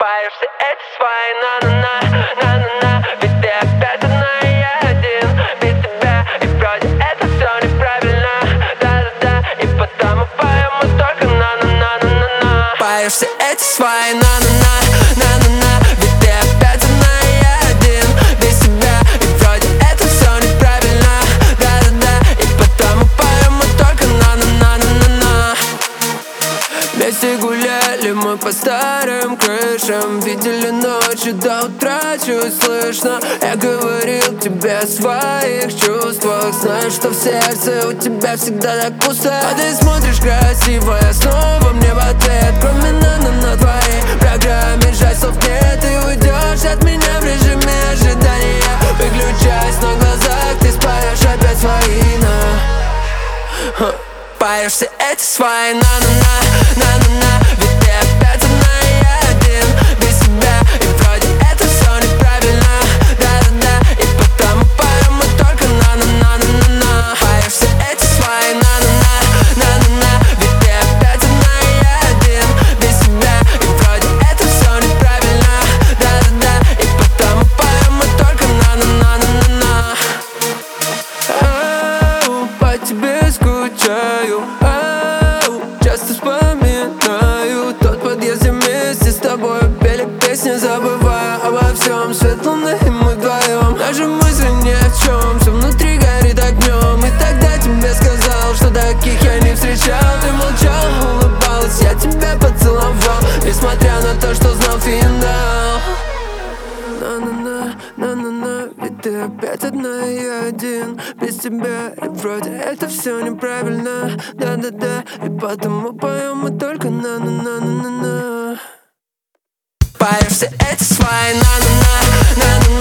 Боишься эти свои на-на-на, на-на-на. Ведь ты опять одна, и я один без тебя. И вроде это все неправильно, да-да-да. И потому поем мы только на-на-на-на-на. Боишься эти свои на-на-на, на-на-на. Ведь ты опять одна, и я один без тебя. И вроде это все неправильно, да-да-да. И потому поем мы только на-на-на-на-на. Вместе гуляли мы по старым крышам, видели ночи до утра чуть слышно. Я говорил тебе о своих чувствах, знаю, что в сердце у тебя всегда так пусто. А ты смотришь красиво, я снова мне в ответ. Кроме на твоей программе жаль слов нет. Ты уйдешь от меня в режиме ожидания. Выключаясь на глазах, ты спаешь опять свои на. Боишься эти свои на-на-на, на-на-на. Ведь ты опять одна, и я один без тебя. И вроде это все неправильно, да-да-да. И потому поем мы только на-на-на-на-на. Боишься эти свои на-на-на, на-на-на. Ведь ты опять одна, и я один без тебя. И вроде это все неправильно, да-да-да. И потому поем мы только на-на-на-на-на. По тебе скучаю, часто вспоминаю тот подъезд, где вместе с тобой пели песни, забывая обо всем. Свет луны и мы вдвоем, даже мысли ни о чем, все внутри горит огнем. И тогда тебе сказал, что таких я не встречал. Ты молчал, улыбалась, я тебя поцеловал, несмотря на то, что знал финал. На-на-на, на-на-на. Ведь ты опять одна, и я один без тебя. И вроде это все неправильно, да-да-да. И потому поем мы только на-на-на-на-на-на. Боишься эти свои на-на-на, на-на-на.